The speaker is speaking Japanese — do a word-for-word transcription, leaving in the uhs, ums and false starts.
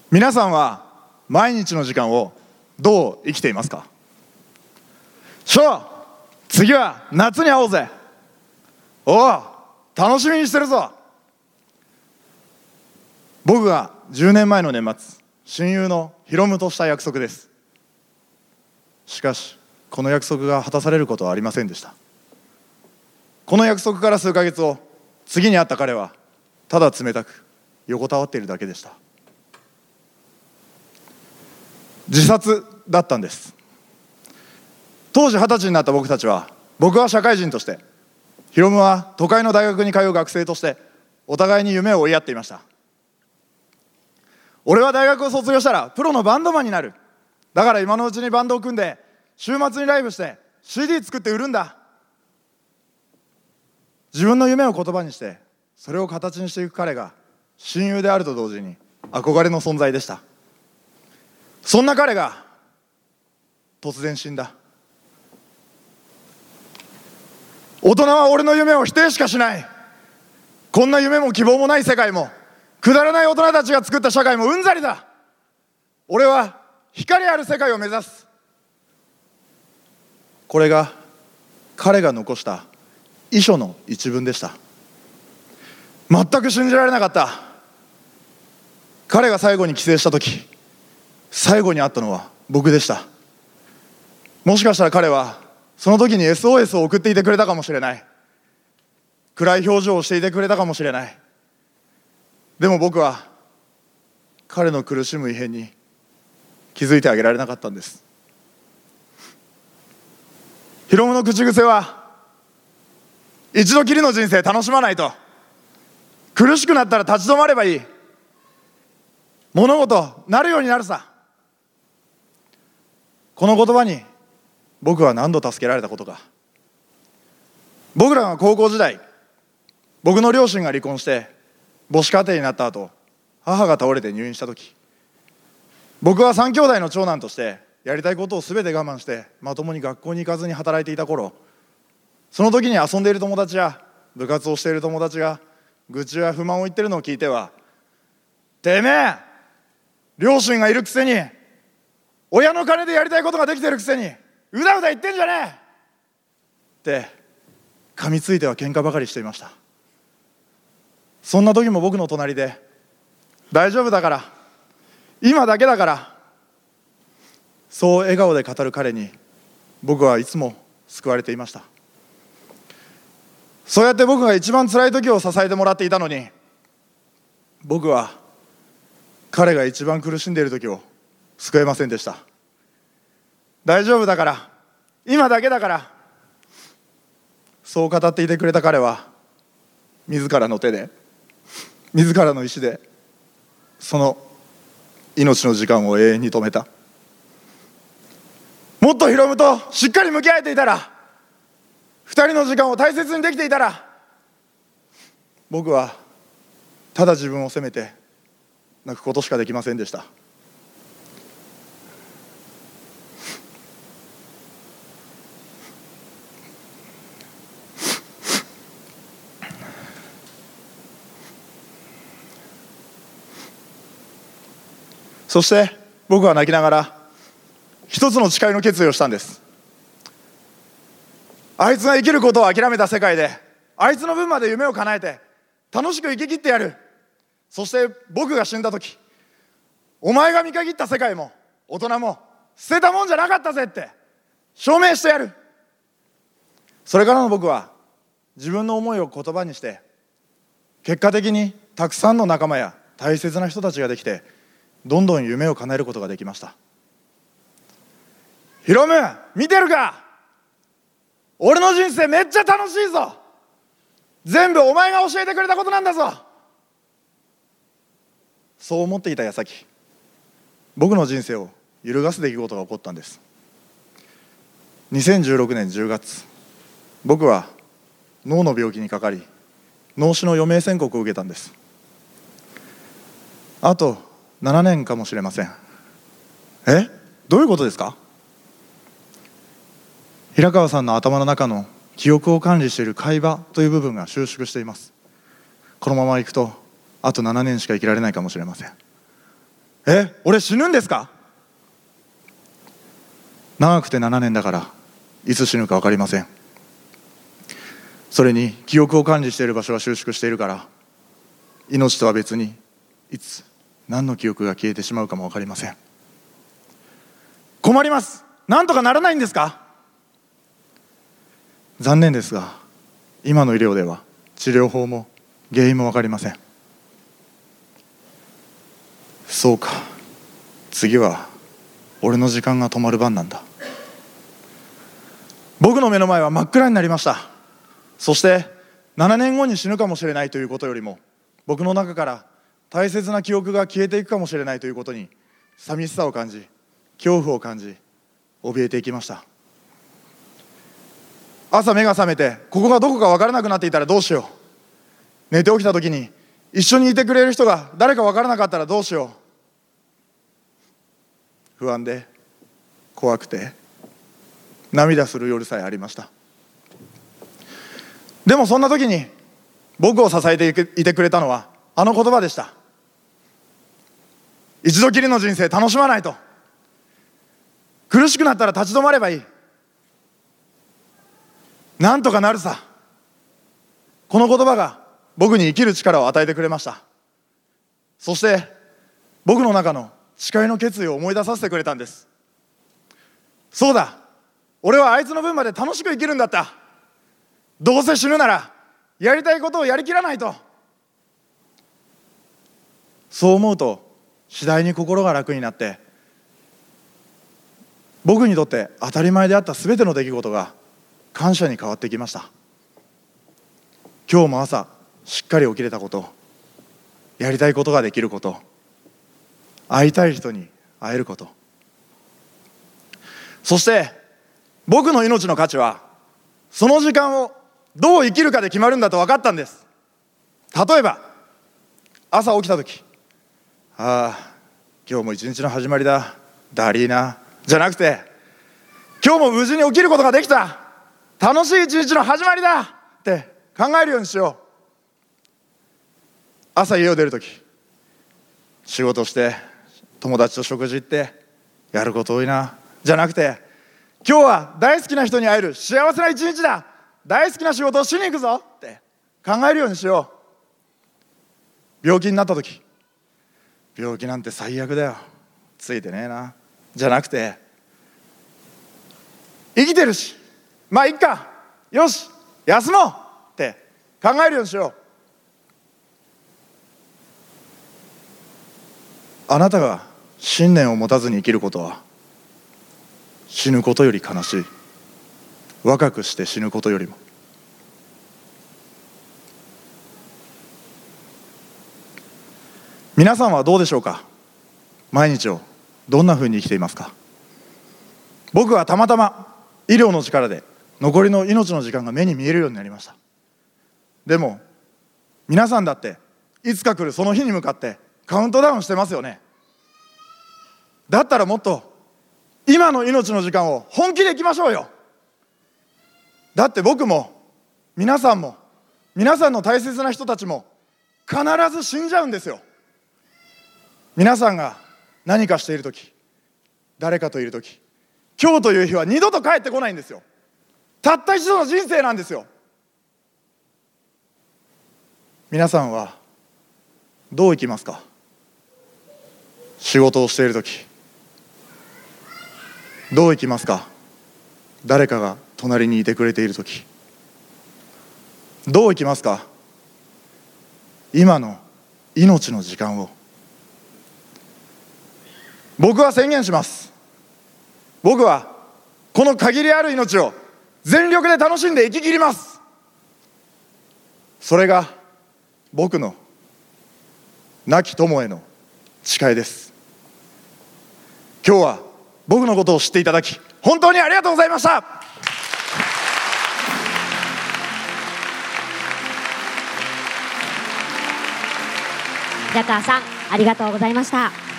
皆さんは毎日の時間をどう生きていますか？しょう、次は夏に会おうぜ。おお、楽しみにしてるぞ。僕がじゅうねんまえの年末、親友のヒロムとした約束です。しかしこの約束が果たされることはありませんでした。この約束から数ヶ月後、次に会った彼はただ冷たく横たわっているだけでした。自殺だったんです。当時二十歳になった僕たちは、僕は社会人として、ヒロムは都会の大学に通う学生として、お互いに夢を追い合っていました。俺は大学を卒業したらプロのバンドマンになる。だから今のうちにバンドを組んで、週末にライブして シーディー 作って売るんだ。自分の夢を言葉にしてそれを形にしていく彼が親友であると同時に憧れの存在でした。そんな彼が突然死んだ。大人は俺の夢を否定しかしない。こんな夢も希望もない世界も、くだらない大人たちが作った社会もうんざりだ。俺は光ある世界を目指す。これが彼が残した遺書の一文でした。全く信じられなかった。彼が最後に帰省した時、最後に会ったのは僕でした。もしかしたら彼はその時に エスオーエス を送っていてくれたかもしれない。暗い表情をしていてくれたかもしれない。でも僕は彼の苦しむ異変に気づいてあげられなかったんです。ヒロムの口癖は、一度きりの人生楽しまないと。苦しくなったら立ち止まればいい。物事なるようになるさ。この言葉に僕は何度助けられたことか。僕らが高校時代、僕の両親が離婚して母子家庭になった後、母が倒れて入院した時、僕は三兄弟の長男としてやりたいことを全て我慢してまともに学校に行かずに働いていた頃、その時に遊んでいる友達や部活をしている友達が愚痴や不満を言ってるのを聞いては、てめえ両親がいるくせに、親の金でやりたいことができてるくせにうだうだ言ってんじゃねえって噛みついては喧嘩ばかりしていました。そんな時も僕の隣で、大丈夫だから、今だけだから、そう笑顔で語る彼に僕はいつも救われていました。そうやって僕が一番辛い時を支えてもらっていたのに、僕は彼が一番苦しんでいる時を救えませんでした。大丈夫だから、今だけだから、そう語っていてくれた彼は、自らの手で、自らの意志でその命の時間を永遠に止めた。もっとヒロムとしっかり向き合えていたら、二人の時間を大切にできていたら、僕はただ自分を責めて泣くことしかできませんでした。そして僕は泣きながら一つの誓いの決意をしたんです。あいつが生きることを諦めた世界で、あいつの分まで夢を叶えて楽しく生き切ってやる。そして僕が死んだ時、お前が見限った世界も大人も捨てたもんじゃなかったぜって証明してやる。それからの僕は自分の思いを言葉にして、結果的にたくさんの仲間や大切な人たちができて、どんどん夢を叶えることができました。ヒロム、見てるか？俺の人生めっちゃ楽しいぞ。全部お前が教えてくれたことなんだぞ。そう思っていた矢先、僕の人生を揺るがす出来事が起こったんです。にせんじゅうろくねんじゅうがつ、僕は脳の病気にかかり、脳死の余命宣告を受けたんです。あとななねんかもしれません。え？どういうことですか？平川さんの頭の中の記憶を管理している海馬という部分が収縮しています。このままいくとあとななねんしか生きられないかもしれません。 え、俺死ぬんですか？長くてななねんだからいつ死ぬか分かりません。それに記憶を管理している場所が収縮しているから、命とは別にいつ何の記憶が消えてしまうかも分かりません。困ります。なんとかならないんですか？残念ですが、今の医療では治療法も原因も分かりません。そうか、次は俺の時間が止まる番なんだ。僕の目の前は真っ暗になりました。そしてななねんごに死ぬかもしれないということよりも、僕の中から大切な記憶が消えていくかもしれないということに寂しさを感じ、恐怖を感じ、怯えていきました。朝目が覚めてここがどこか分からなくなっていたらどうしよう。寝て起きた時に一緒にいてくれる人が誰か分からなかったらどうしよう。不安で怖くて涙する夜さえありました。でもそんな時に僕を支えていてくれたのはあの言葉でした。一度きりの人生楽しまないと。苦しくなったら立ち止まればいい。なんとかなるさ。この言葉が僕に生きる力を与えてくれました。そして僕の中の誓いの決意を思い出させてくれたんです。そうだ、俺はあいつの分まで楽しく生きるんだった。どうせ死ぬならやりたいことをやりきらないと。そう思うと次第に心が楽になって、僕にとって当たり前であったすべての出来事が感謝に変わってきました。今日も朝しっかり起きれたこと、やりたいことができること、会いたい人に会えること、そして僕の命の価値はその時間をどう生きるかで決まるんだと分かったんです。例えば朝起きた時、ああ今日も一日の始まりだ、だりーな、じゃなくて、今日も無事に起きることができた、楽しい一日の始まりだって考えるようにしよう。朝家を出る時、仕事して友達と食事行ってやること多いな、じゃなくて、今日は大好きな人に会える幸せな一日だ、大好きな仕事をしに行くぞって考えるようにしよう。病気になった時、病気なんて最悪だよ、ついてねえな、じゃなくて、生きてるしまあいっか、よし休もうって考えるようにしよう。あなたが信念を持たずに生きることは死ぬことより悲しい。若くして死ぬことよりも。皆さんはどうでしょうか。毎日をどんなふうに生きていますか。僕はたまたま医療の力で残りの命の時間が目に見えるようになりました。でも皆さんだっていつか来るその日に向かってカウントダウンしてますよね。だったらもっと今の命の時間を本気で生きましょうよ。だって僕も皆さんも皆さんの大切な人たちも必ず死んじゃうんですよ。皆さんが何かしているとき、誰かといるとき、今日という日は二度と帰ってこないんですよ。たった一度の人生なんですよ。皆さんはどう生きますか。仕事をしているときどう生きますか。誰かが隣にいてくれているときどう生きますか。今の命の時間を。僕は宣言します。僕はこの限りある命を全力で楽しんで生き切ります。それが僕の亡き友への誓いです。今日は僕のことを知っていただき本当にありがとうございました。 平川さん、ありがとうございました。